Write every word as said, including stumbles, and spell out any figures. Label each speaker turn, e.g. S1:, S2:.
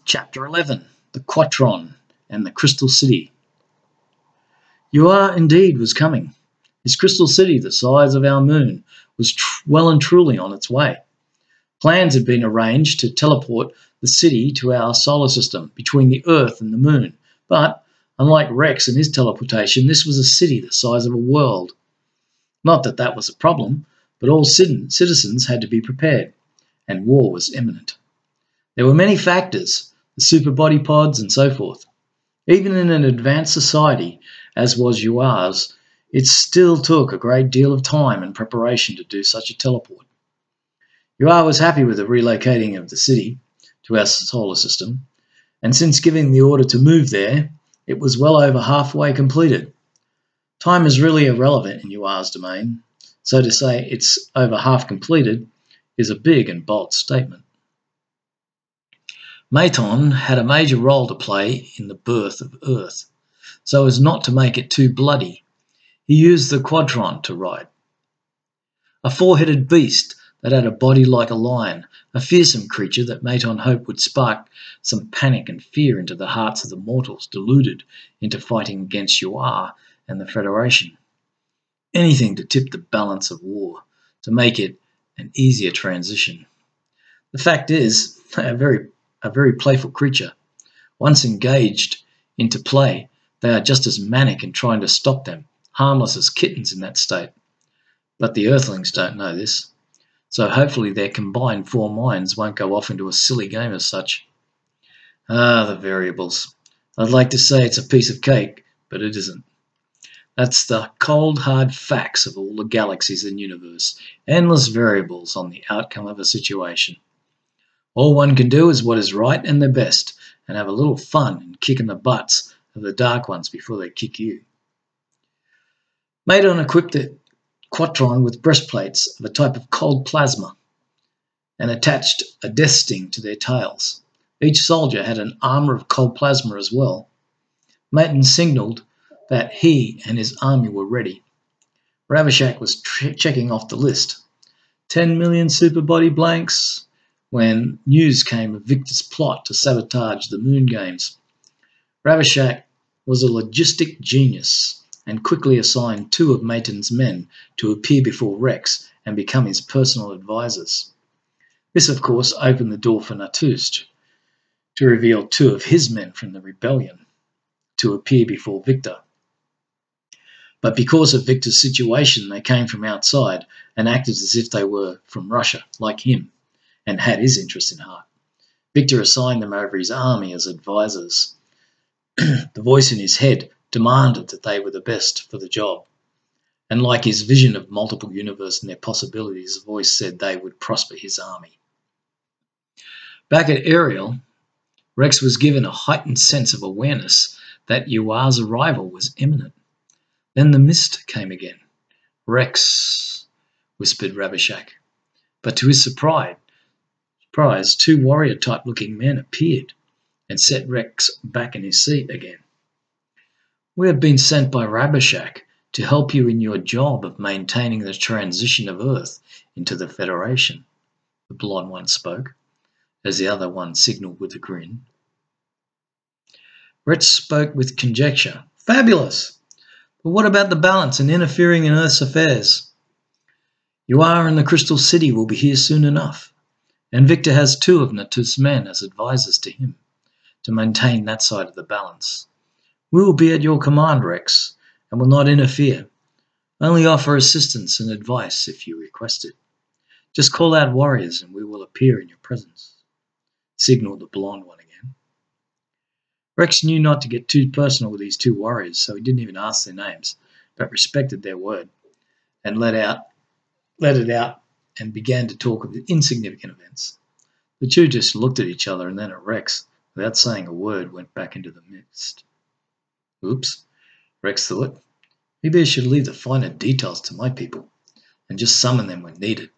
S1: Chapter eleven, The Quatron and the Crystal City. Yuar indeed was coming. His crystal city, the size of our moon, was tr- well and truly on its way. Plans had been arranged to teleport the city to our solar system between the Earth and the moon, but, unlike Rex and his teleportation, this was a city the size of a world. Not that that was a problem, but all citizens had to be prepared, and war was imminent. There were many factors, the super body pods and so forth. Even in an advanced society, as was Yuar's, it still took a great deal of time and preparation to do such a teleport. Yuar was happy with the relocating of the city to our solar system, and since giving the order to move there, it was well over halfway completed. Time is really irrelevant in Yuar's domain, so to say it's over half completed is a big and bold statement. Maton had a major role to play in the birth of Earth, so as not to make it too bloody. He used the Quatron to ride. A four-headed beast that had a body like a lion, a fearsome creature that Maton hoped would spark some panic and fear into the hearts of the mortals deluded into fighting against Yuar and the Federation. Anything to tip the balance of war, to make it an easier transition. The fact is, they are very a very playful creature. Once engaged into play, they are just as manic in trying to stop them, harmless as kittens in that state. But the Earthlings don't know this, so hopefully their combined four minds won't go off into a silly game as such. Ah, the variables. I'd like to say it's a piece of cake, but it isn't. That's the cold, hard facts of all the galaxies and universe, endless variables on the outcome of a situation. All one can do is what is right and the best, and have a little fun in kicking the butts of the dark ones before they kick you. Maton equipped the Quatron with breastplates of a type of cold plasma and attached a death sting to their tails. Each soldier had an armour of cold plasma as well. Maton signalled that he and his army were ready. Ravishak was tre- checking off the list. Ten million super body blanks, when news came of Victor's plot to sabotage the Moon Games. Ravishak was a logistic genius and quickly assigned two of Maton's men to appear before Rex and become his personal advisors. This, of course, opened the door for Natust to reveal two of his men from the rebellion to appear before Victor. But because of Victor's situation, they came from outside and acted as if they were from Russia, like him, and had his interests in heart. Victor assigned them over his army as advisors. The voice in his head demanded that they were the best for the job. And like his vision of multiple universes and their possibilities, the voice said they would prosper his army. Back at Ariel, Rex was given a heightened sense of awareness that Yuar's arrival was imminent. Then the mist came again. Rex, whispered Ravishak. But to his surprise, Surprise, two warrior-type looking men appeared and set Rex back in his seat again. We have been sent by Ravishak to help you in your job of maintaining the transition of Earth into the Federation, the blonde one spoke, as the other one signalled with a grin. Rex spoke with conjecture. Fabulous! But what about the balance and interfering in Earth's affairs? Yuar and the Crystal City will be here soon enough. And Victor has two of Natust's men as advisors to him, to maintain that side of the balance. We will be at your command, Rex, and will not interfere. Only offer assistance and advice if you request it. Just call out warriors and we will appear in your presence. Signalled the blonde one again. Rex knew not to get too personal with these two warriors, so he didn't even ask their names, but respected their word, and let out, let it out and began to talk of insignificant events. The two just looked at each other and then at Rex, without saying a word, went back into the mist. Oops, Rex thought. Maybe I should leave the finer details to my people and just summon them when needed.